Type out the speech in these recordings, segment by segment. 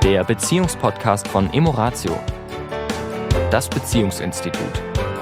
der Beziehungspodcast von Emoratio, das Beziehungsinstitut.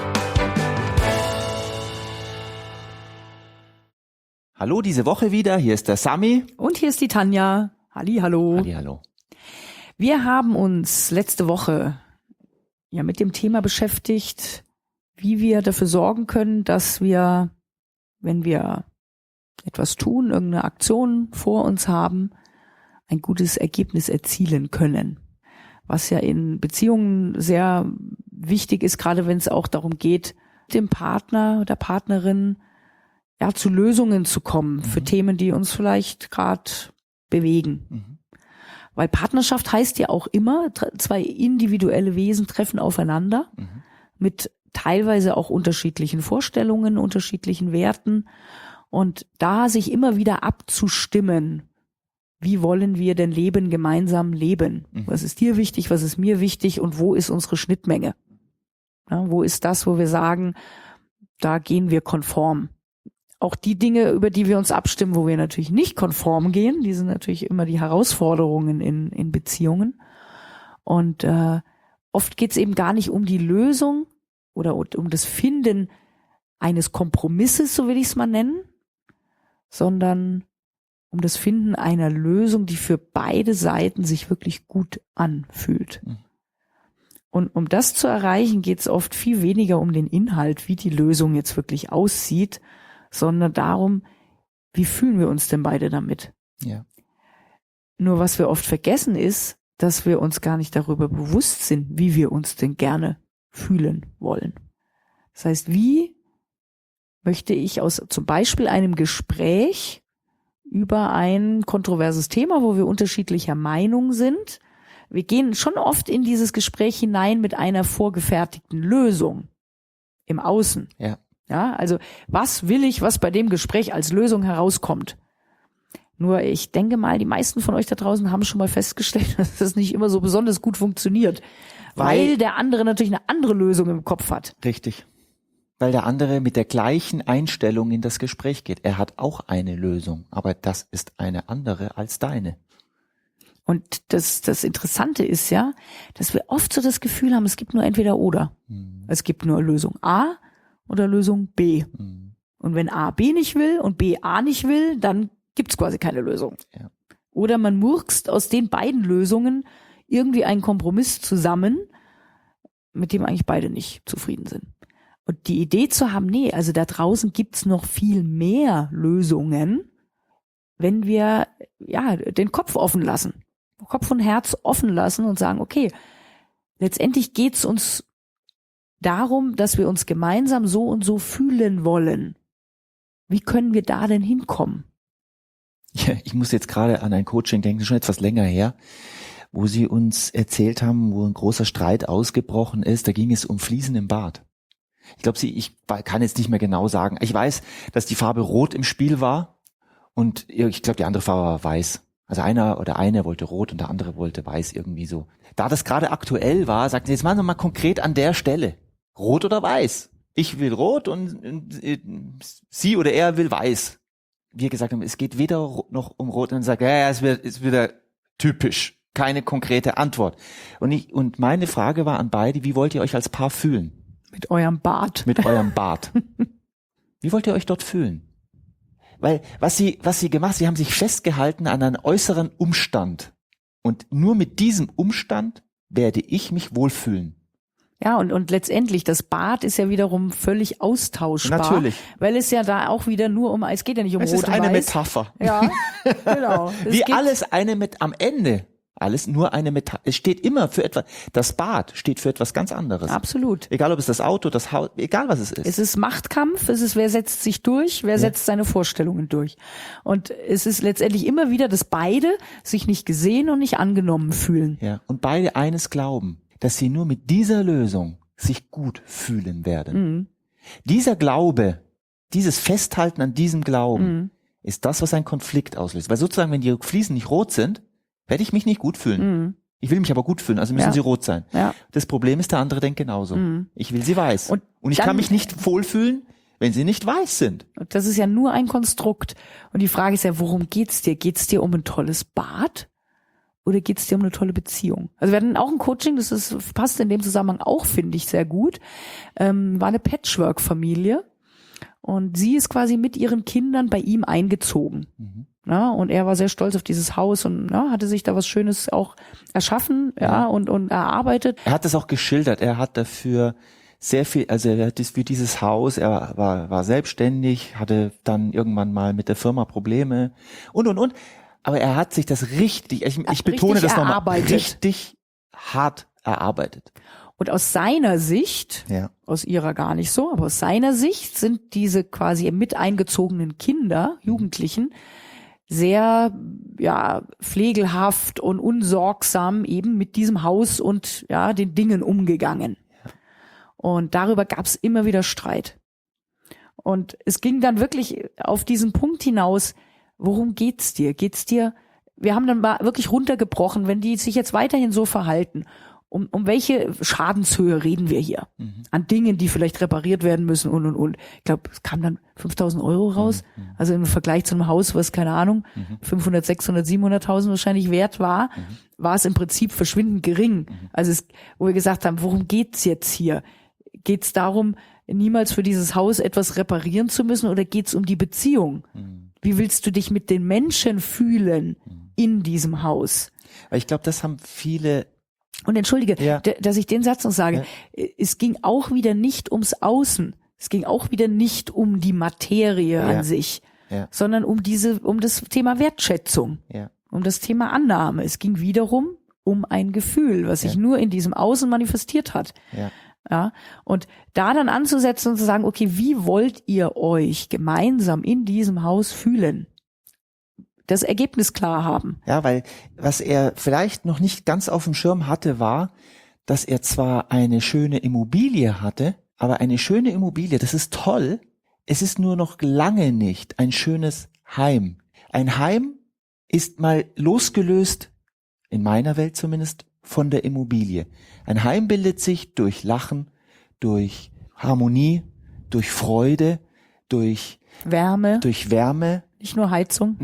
Hallo, diese Woche wieder. Hier ist der Sami. Und hier ist die Tanja. Hallihallo. Hallihallo. Wir haben uns letzte Woche ja mit dem Thema beschäftigt, wie wir dafür sorgen können, dass wir, wenn wir etwas tun, irgendeine Aktion vor uns haben, ein gutes Ergebnis erzielen können. Was ja in Beziehungen sehr wichtig ist, gerade wenn es auch darum geht, dem Partner oder Partnerin ja zu Lösungen zu kommen für Themen, die uns vielleicht gerade bewegen. Weil Partnerschaft heißt ja auch immer, zwei individuelle Wesen treffen aufeinander mit teilweise auch unterschiedlichen Vorstellungen, unterschiedlichen Werten und da sich immer wieder abzustimmen, wie wollen wir denn leben, gemeinsam leben? Was ist dir wichtig, was ist mir wichtig und wo ist unsere Schnittmenge? Ja, wo ist das, wo wir sagen, da gehen wir konform? Auch die Dinge, über die wir uns abstimmen, wo wir natürlich nicht konform gehen, die sind natürlich immer die Herausforderungen in Beziehungen. Und oft geht es eben gar nicht um die Lösung oder um das Finden eines Kompromisses, so will ich es mal nennen, sondern um das Finden einer Lösung, die für beide Seiten sich wirklich gut anfühlt. Und um das zu erreichen, geht es oft viel weniger um den Inhalt, wie die Lösung jetzt wirklich aussieht, sondern darum, wie fühlen wir uns denn beide damit? Ja. Nur was wir oft vergessen ist, dass wir uns gar nicht darüber bewusst sind, wie wir uns denn gerne fühlen wollen. Das heißt, wie möchte ich aus zum Beispiel einem Gespräch über ein kontroverses Thema, wo wir unterschiedlicher Meinung sind, wir gehen schon oft in dieses Gespräch hinein mit einer vorgefertigten Lösung im Außen. Ja. Ja, also was will ich, was bei dem Gespräch als Lösung herauskommt? Nur ich denke mal, die meisten von euch da draußen haben schon mal festgestellt, dass das nicht immer so besonders gut funktioniert, weil der andere natürlich eine andere Lösung im Kopf hat. Richtig. Weil der andere mit der gleichen Einstellung in das Gespräch geht. Er hat auch eine Lösung, aber das ist eine andere als deine. Und das Interessante ist ja, dass wir oft so das Gefühl haben, es gibt nur entweder oder. Es gibt nur Lösung A oder Lösung B. Und wenn A B nicht will und B A nicht will, dann gibt's quasi keine Lösung. Ja. Oder man murkst aus den beiden Lösungen irgendwie einen Kompromiss zusammen, mit dem eigentlich beide nicht zufrieden sind. Und die Idee zu haben, nee, also da draußen gibt's noch viel mehr Lösungen, wenn wir ja den Kopf offen lassen, Kopf und Herz offen lassen und sagen, okay, letztendlich geht's uns darum, dass wir uns gemeinsam so und so fühlen wollen. Wie können wir da denn hinkommen? Ja, ich muss jetzt gerade an ein Coaching denken, schon etwas länger her, wo sie uns erzählt haben, wo ein großer Streit ausgebrochen ist. Da ging es um Fliesen im Bad. Ich glaube, ich kann jetzt nicht mehr genau sagen. Ich weiß, dass die Farbe Rot im Spiel war und ich glaube, die andere Farbe war Weiß. Also eine wollte Rot und der andere wollte Weiß irgendwie so. Da das gerade aktuell war, sagten sie, jetzt machen wir mal konkret an der Stelle. Rot oder Weiß? Ich will Rot und sie oder er will Weiß. Wir gesagt haben, es geht weder noch um Rot. Und dann sagt, ja, es ist wieder typisch. Keine konkrete Antwort. Und meine Frage war an beide, wie wollt ihr euch als Paar fühlen? Mit eurem Bart. Mit eurem Bart. Wie wollt ihr euch dort fühlen? Weil, was sie gemacht, sie haben sich festgehalten an einem äußeren Umstand. Und nur mit diesem Umstand werde ich mich wohlfühlen. Ja, und letztendlich, das Bad ist ja wiederum völlig austauschbar. Natürlich. Weil es ja da auch wieder es geht ja nicht um es Rot ist und eine Weiß. Metapher. Ja, genau. Wie alles am Ende. Alles nur eine Metapher. Es steht immer für etwas, das Bad steht für etwas ganz anderes. Absolut. Egal ob es das Auto, das Haus, egal was es ist. Es ist Machtkampf, es ist, wer setzt sich durch, wer setzt seine Vorstellungen durch. Und es ist letztendlich immer wieder, dass beide sich nicht gesehen und nicht angenommen fühlen. Ja. Und beide eines glauben, dass sie nur mit dieser Lösung sich gut fühlen werden. Dieser Glaube, dieses Festhalten an diesem Glauben, ist das, was einen Konflikt auslöst. Weil sozusagen, wenn die Fliesen nicht rot sind, werde ich mich nicht gut fühlen. Ich will mich aber gut fühlen, also müssen sie rot sein. Ja. Das Problem ist, der andere denkt genauso. Ich will sie weiß. Und ich kann mich nicht wohlfühlen, wenn sie nicht weiß sind. Das ist ja nur ein Konstrukt. Und die Frage ist ja, worum geht's dir? Geht's dir um ein tolles Bad? oder geht es dir um eine tolle Beziehung? Also wir hatten auch ein Coaching, passt in dem Zusammenhang auch, finde ich, sehr gut. War eine Patchwork-Familie und sie ist quasi mit ihren Kindern bei ihm eingezogen. Ja, und er war sehr stolz auf dieses Haus und hatte sich da was Schönes auch erschaffen, und erarbeitet. Er hat das auch geschildert. Er hat dafür sehr viel, also er hat für dieses Haus, er war selbstständig, hatte dann irgendwann mal mit der Firma Probleme und. Aber er hat sich das richtig, ich betone das nochmal, richtig hart erarbeitet. Und aus seiner Sicht, aus ihrer gar nicht so, aber aus seiner Sicht sind diese quasi mit eingezogenen Kinder, Jugendlichen, sehr pflegelhaft und unsorgsam eben mit diesem Haus und den Dingen umgegangen. Und darüber gab es immer wieder Streit. Und es ging dann wirklich auf diesen Punkt hinaus, worum geht's dir? Wir haben dann mal wirklich runtergebrochen, wenn die sich jetzt weiterhin so verhalten, um welche Schadenshöhe reden wir hier? An Dingen, die vielleicht repariert werden müssen und. Ich glaube, es kam dann 5.000 Euro raus. Also im Vergleich zu einem Haus, was, keine Ahnung, 500, 600, 700.000 wahrscheinlich wert war, war es im Prinzip verschwindend gering. Also wo wir gesagt haben, worum geht's jetzt hier? Geht's darum, niemals für dieses Haus etwas reparieren zu müssen oder geht's um die Beziehung? Wie willst du dich mit den Menschen fühlen in diesem Haus? Weil ich glaube, das haben viele. Und entschuldige, dass ich den Satz noch sage. Es ging auch wieder nicht ums Außen. Es ging auch wieder nicht um die Materie an sich, sondern um das Thema Wertschätzung, um das Thema Annahme. Es ging wiederum um ein Gefühl, was sich nur in diesem Außen manifestiert hat. Ja, und da dann anzusetzen und zu sagen, okay, wie wollt ihr euch gemeinsam in diesem Haus fühlen? Das Ergebnis klar haben. Ja, weil was er vielleicht noch nicht ganz auf dem Schirm hatte, war, dass er zwar eine schöne Immobilie hatte, aber eine schöne Immobilie, das ist toll, es ist nur noch lange nicht ein schönes Heim. Ein Heim ist mal losgelöst, in meiner Welt zumindest, von der Immobilie. Ein Heim bildet sich durch Lachen, durch Harmonie, durch Freude, durch Wärme. Nicht nur Heizung.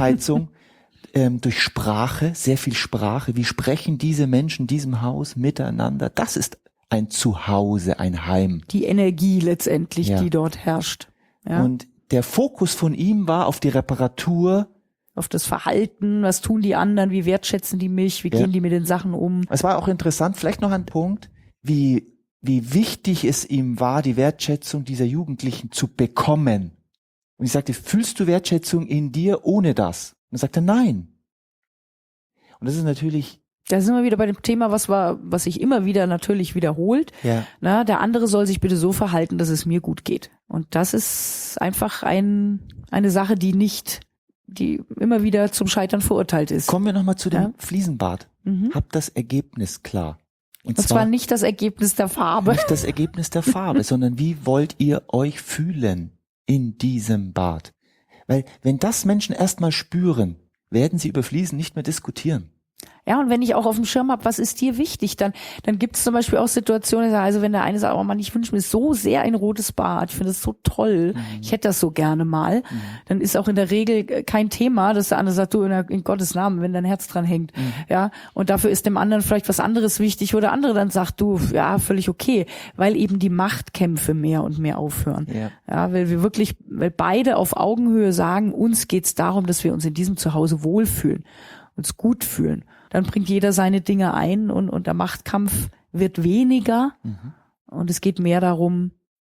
Durch Sprache, sehr viel Sprache. Wie sprechen diese Menschen in diesem Haus miteinander? Das ist ein Zuhause, ein Heim. Die Energie letztendlich, die dort herrscht. Ja. Und der Fokus von ihm war auf die Reparatur, auf das Verhalten, was tun die anderen, wie wertschätzen die mich, wie gehen die mit den Sachen um. Es war auch interessant, vielleicht noch ein Punkt, wie wichtig es ihm war, die Wertschätzung dieser Jugendlichen zu bekommen. Und ich sagte, fühlst du Wertschätzung in dir ohne das? Und er sagte, nein. Und das ist natürlich... Da sind wir wieder bei dem Thema, was sich immer wieder natürlich wiederholt. Na, der andere soll sich bitte so verhalten, dass es mir gut geht. Und das ist einfach eine Sache, die immer wieder zum Scheitern verurteilt ist. Kommen wir nochmal zu dem Fliesenbad. Habt das Ergebnis klar. Und zwar nicht das Ergebnis der Farbe. Nicht das Ergebnis der Farbe, sondern wie wollt ihr euch fühlen in diesem Bad? Weil wenn das Menschen erstmal spüren, werden sie über Fliesen nicht mehr diskutieren. Ja, und wenn ich auch auf dem Schirm habe, was ist dir wichtig, dann gibt es zum Beispiel auch Situationen, also wenn der eine sagt, oh Mann, ich wünsche mir so sehr ein rotes Bad, ich finde das so toll, ich hätte das so gerne mal, dann ist auch in der Regel kein Thema, dass der andere sagt, du, in Gottes Namen, wenn dein Herz dran hängt, ja, und dafür ist dem anderen vielleicht was anderes wichtig, wo der andere dann sagt, du, ja, völlig okay, weil eben die Machtkämpfe mehr und mehr aufhören. Ja, weil beide auf Augenhöhe sagen, uns geht's darum, dass wir uns in diesem Zuhause wohlfühlen, uns gut fühlen. Dann bringt jeder seine Dinge ein und der Machtkampf wird weniger und es geht mehr darum,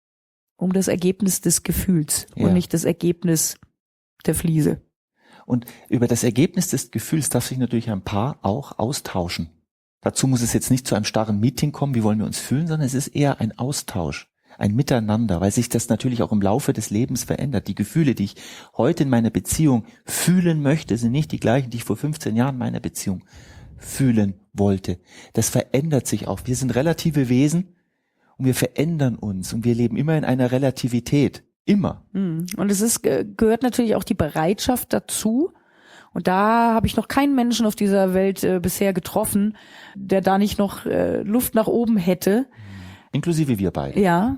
um das Ergebnis des Gefühls und nicht das Ergebnis der Fliese. Und über das Ergebnis des Gefühls darf sich natürlich ein Paar auch austauschen. Dazu muss es jetzt nicht zu einem starren Meeting kommen, wie wollen wir uns fühlen, sondern es ist eher ein Austausch, ein Miteinander, weil sich das natürlich auch im Laufe des Lebens verändert. Die Gefühle, die ich heute in meiner Beziehung fühlen möchte, sind nicht die gleichen, die ich vor 15 Jahren in meiner Beziehung fühlen wollte. Das verändert sich auch. Wir sind relative Wesen und wir verändern uns und wir leben immer in einer Relativität. Immer. Und es gehört natürlich auch die Bereitschaft dazu. Und da habe ich noch keinen Menschen auf dieser Welt bisher getroffen, der da nicht noch Luft nach oben hätte. Inklusive wir beide. Ja,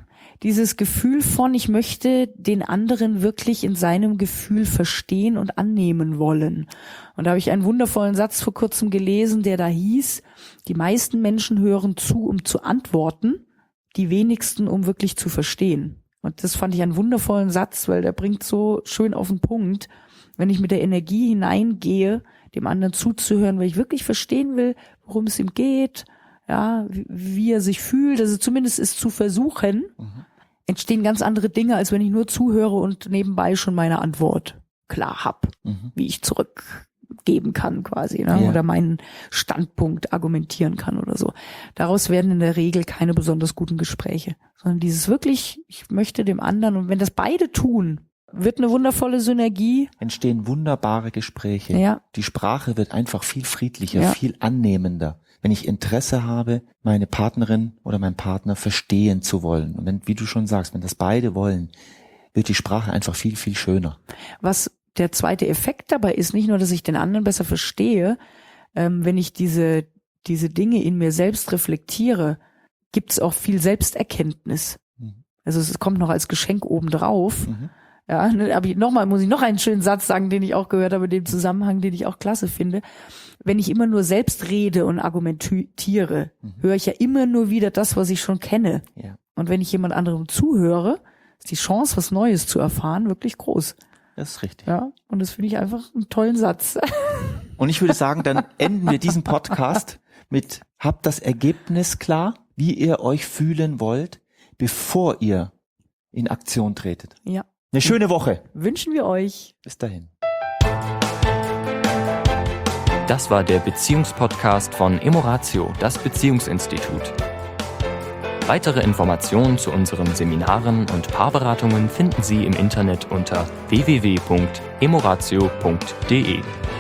dieses Gefühl von, ich möchte den anderen wirklich in seinem Gefühl verstehen und annehmen wollen. Und da habe ich einen wundervollen Satz vor kurzem gelesen, der da hieß, die meisten Menschen hören zu, um zu antworten, die wenigsten, um wirklich zu verstehen. Und das fand ich einen wundervollen Satz, weil der bringt so schön auf den Punkt, wenn ich mit der Energie hineingehe, dem anderen zuzuhören, weil ich wirklich verstehen will, worum es ihm geht, ja, wie er sich fühlt, also zumindest es zu versuchen, entstehen ganz andere Dinge, als wenn ich nur zuhöre und nebenbei schon meine Antwort klar hab, wie ich zurückgeben kann quasi, ne? Oder meinen Standpunkt argumentieren kann oder so. Daraus werden in der Regel keine besonders guten Gespräche, sondern dieses wirklich, ich möchte dem anderen, und wenn das beide tun, wird eine wundervolle Synergie. Entstehen wunderbare Gespräche. Ja. Die Sprache wird einfach viel friedlicher, Ja. viel annehmender. Wenn ich Interesse habe, meine Partnerin oder meinen Partner verstehen zu wollen. Und wenn, wie du schon sagst, wenn das beide wollen, wird die Sprache einfach viel, viel schöner. Was der zweite Effekt dabei ist, nicht nur, dass ich den anderen besser verstehe, wenn ich diese Dinge in mir selbst reflektiere, gibt es auch viel Selbsterkenntnis. Also es kommt noch als Geschenk obendrauf. Ja, aber muss ich noch einen schönen Satz sagen, den ich auch gehört habe in dem Zusammenhang, den ich auch klasse finde. Wenn ich immer nur selbst rede und argumentiere, höre ich ja immer nur wieder das, was ich schon kenne. Ja. Und wenn ich jemand anderem zuhöre, ist die Chance, was Neues zu erfahren, wirklich groß. Das ist richtig. Ja, und das finde ich einfach einen tollen Satz. Und ich würde sagen, dann enden wir diesen Podcast mit, habt das Ergebnis klar, wie ihr euch fühlen wollt, bevor ihr in Aktion tretet. Ja. Eine schöne Woche. Wünschen wir euch. Bis dahin. Das war der Beziehungspodcast von Emoratio, das Beziehungsinstitut. Weitere Informationen zu unseren Seminaren und Paarberatungen finden Sie im Internet unter www.emoratio.de.